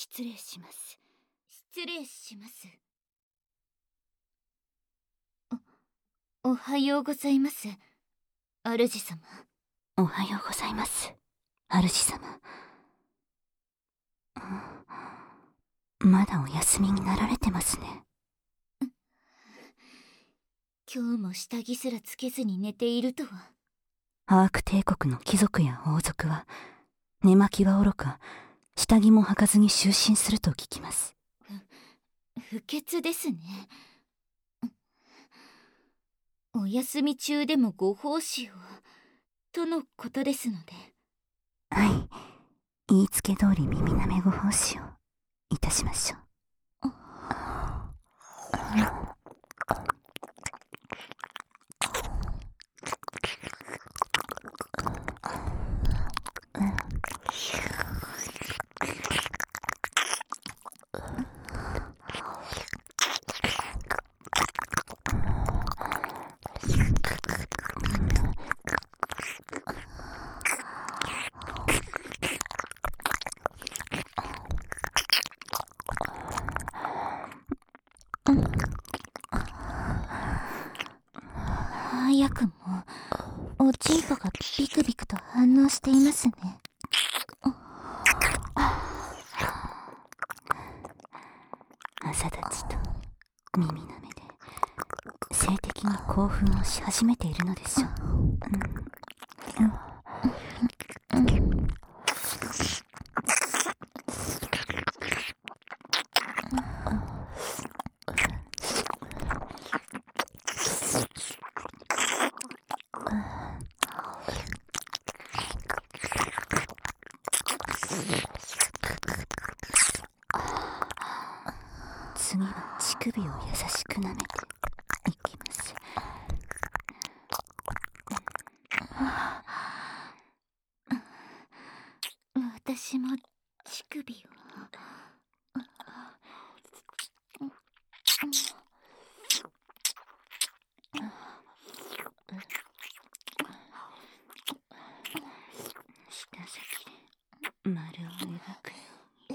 失礼します。失礼します。おはようございます、主様。 おはようございます、主様。まだお休みになられてますね。 今日も下着すらつけずに寝ているとは。 アーク帝国の貴族や王族は寝巻きはおろか下着も履かずに就寝すると聞きます。 不潔ですね。お休み中でもご奉仕をとのことですので。 はい、言いつけ通り耳なめご奉仕をいたしましょう。 早くもおちんぽがビクビクと反応していますね。 朝立ちと耳なめで性的に興奮をし始めているのでしょう。次は乳首を優しく舐めていきます。 私も乳首を。 舌先で丸を描くよ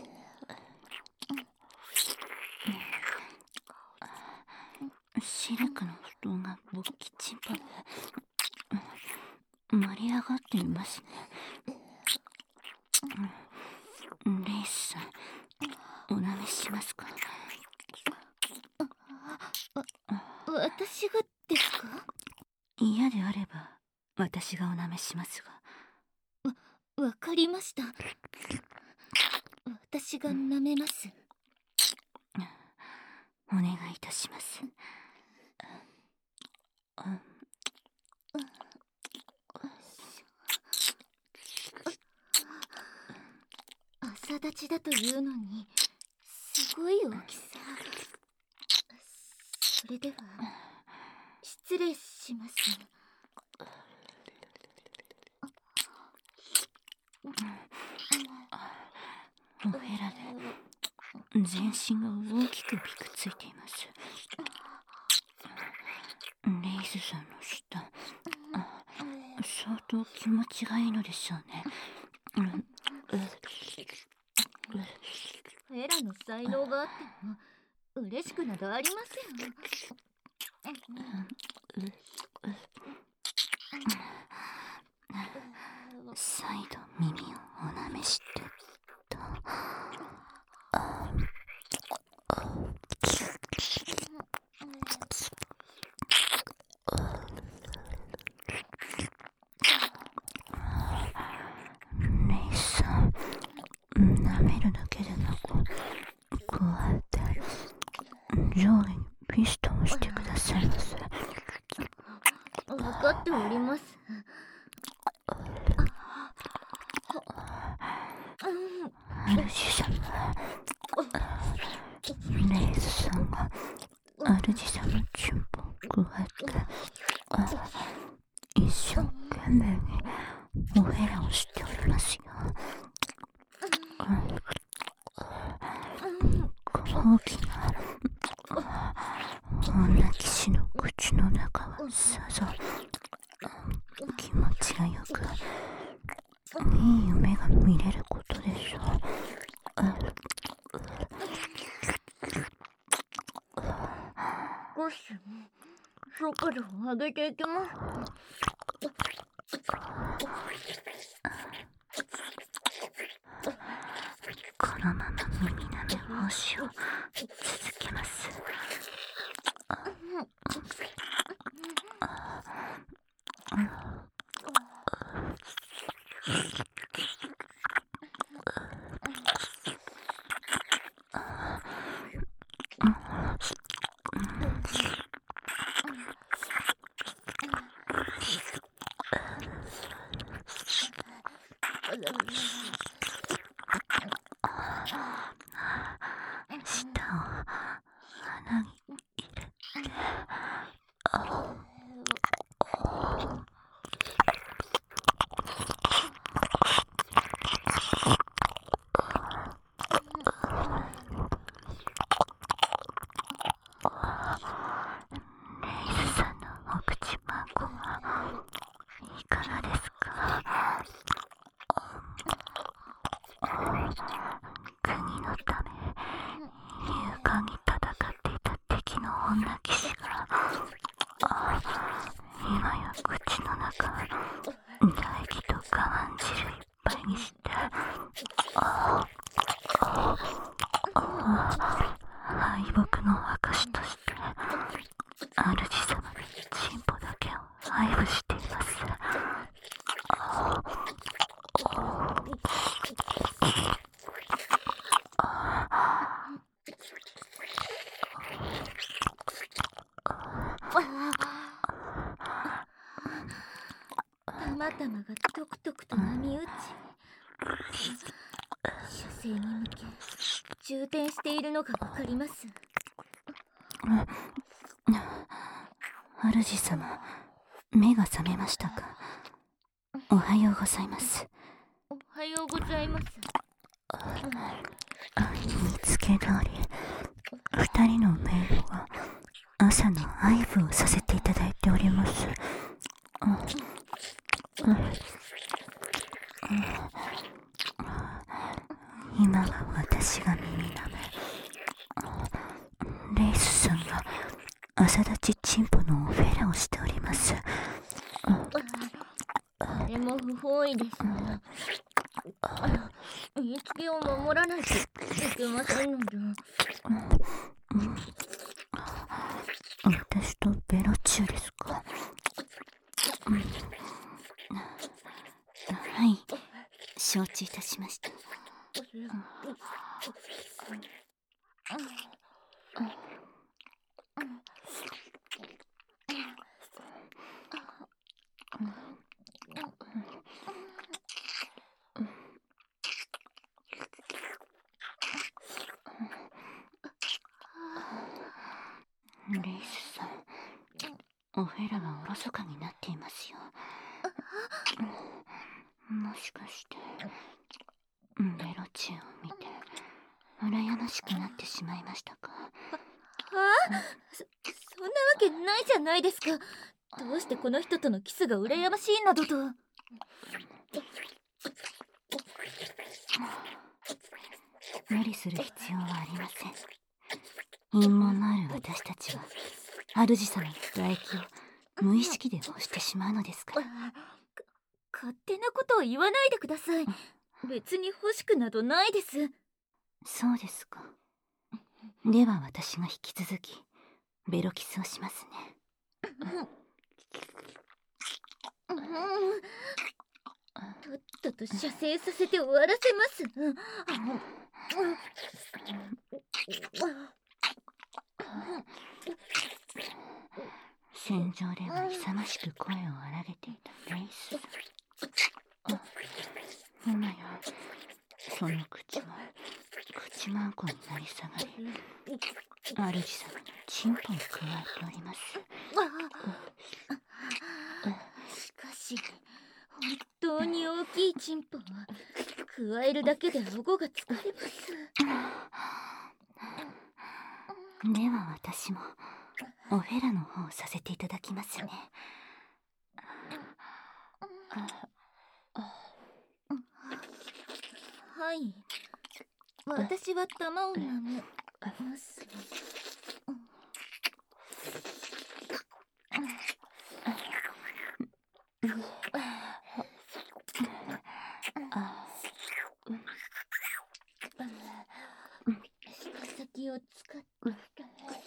うに。シルクの布団が勃起チンポで盛り上がっていますね。レイスさん、おなめしますか？ 私がですか？ 嫌であれば私がおなめしますが。 わかりました。私が舐めます。 お願いいたします。 朝立ちだというのにすごい大きさ。それでは失礼します。 おへらで全身が大きくびくついています。レイズさんの舌、相当気持ちがいいのでしょうね。 ヘラの才能があっても嬉しくなどありません。 再度耳をおなめしてと。レイさん、舐めるだけでなくこうやって上下にピストンをしてくださいませ。 分かっております。 主様、レイズさんが主様のチンポを加えて一生懸命におへらをしておりますよ。大きな女騎士の口の中はさぞ気持ちがよくいい夢が見れることでしょう。 よし、速度を上げていきます。 このまま耳なめ奉仕を続けます。舌を鼻に入れて、レイスさんのお口まんこはいかがですか？国のため勇敢に戦っていた敵の女騎士が今や口の中唾液と我慢汁いっぱいにして敗北の証として主様のチンポだけを配布しています。 玉々がトクトクと波打ち、射精に向け充填しているのがわかります。 主様、目が覚めましたか？おはようございます。 おはようございます。 見つけ通り、二人のメイドは朝の愛撫をさせていただいております。今は私が耳なめ、レイスさんが朝立ちチンポのオフェラをしております。 あれも不本意ですね。言いつけを守らないといけませんので。 私とベロチューですか？はい、承知いたしました。レイスさん、オフェラがおろそかになっていますよ。もしかしてベロチューを見て羨ましくなってしまいましたか？ そんなわけないじゃないですか。どうしてこの人とのキスが羨ましいなどと。 無理する必要はありません。陰謀のある私たちは主様の唾液を無意識で押してしまうのですから。 勝手なことを言わないでください。別に欲しくなどないです。 そうですか。では私が引き続きベロキスをしますね。 とっとと射精させて終わらせます。 戦場では勇ましく声を荒げていたレイス。今やその口は口まんこになり下がり、主様のチンポを加えております。 しかし本当に大きいチンポは加えるだけで顎が疲れます。 では私もオフェラの方をさせていただきますね。 はい、私は玉を舐めます。 身を使って。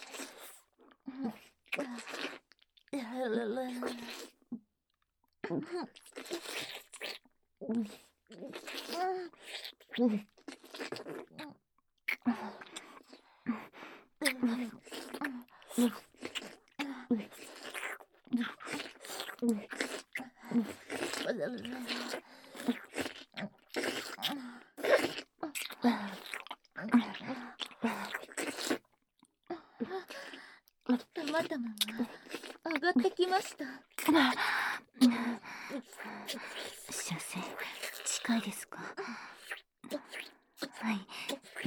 たまたまが上がってきました。 射精近いですか？はい、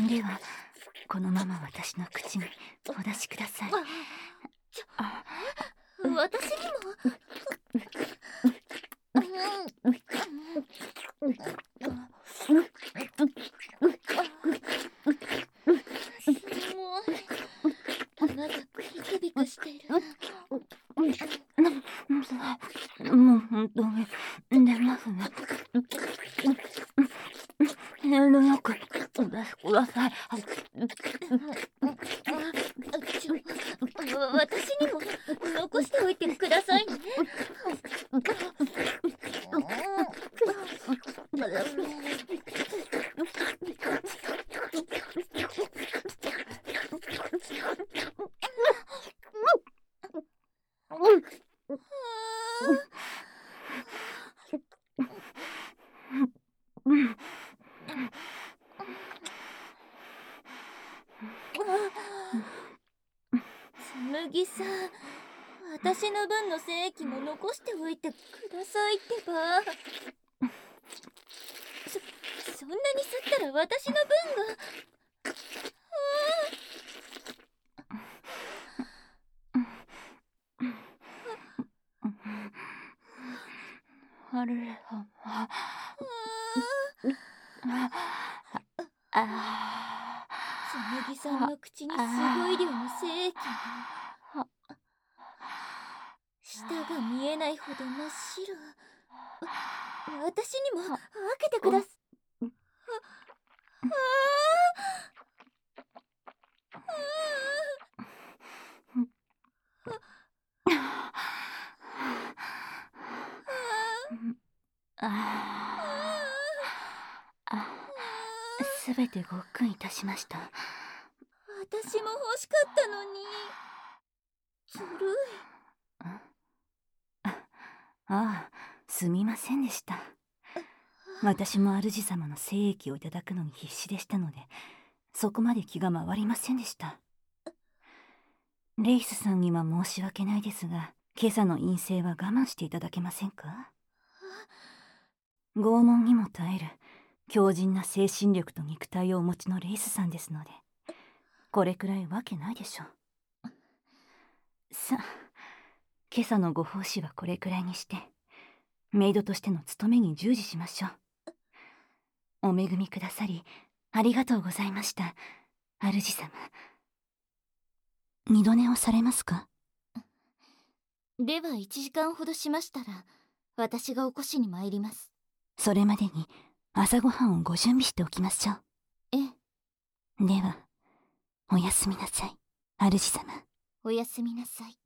ではこのまま私の口にお出しください。 私にも。すごい。穴がビクビクしている。 もう本当に出ますね。遠慮なくお出しください。 私にも残しておいてくださいね。紬さん、私の分の精液も残しておいてくださいってば。そんなに吸ったら私の分が。 あれは紬さんの口にすごい量の精液が。下が見えないほど真っ白。私にも分けてください。 すべてごっくんいたしました。 私も欲しかったのに。ずるい。 ああ、すみませんでした。私も主様の精液をいただくのに必死でしたので、そこまで気が回りませんでした。レイスさんには申し訳ないですが、今朝の陰性は我慢していただけませんか？拷問にも耐える強靭な精神力と肉体をお持ちのレイスさんですので、これくらいわけないでしょう。さあ、今朝のご奉仕はこれくらいにして、メイドとしての務めに従事しましょう。お恵みくださりありがとうございました、主様。二度寝をされますか？ では1時間ほどしましたら、私が起こしに参ります。 それまでに朝ごはんをご準備しておきましょう。 ええ。 では、おやすみなさい、主様。 おやすみなさい。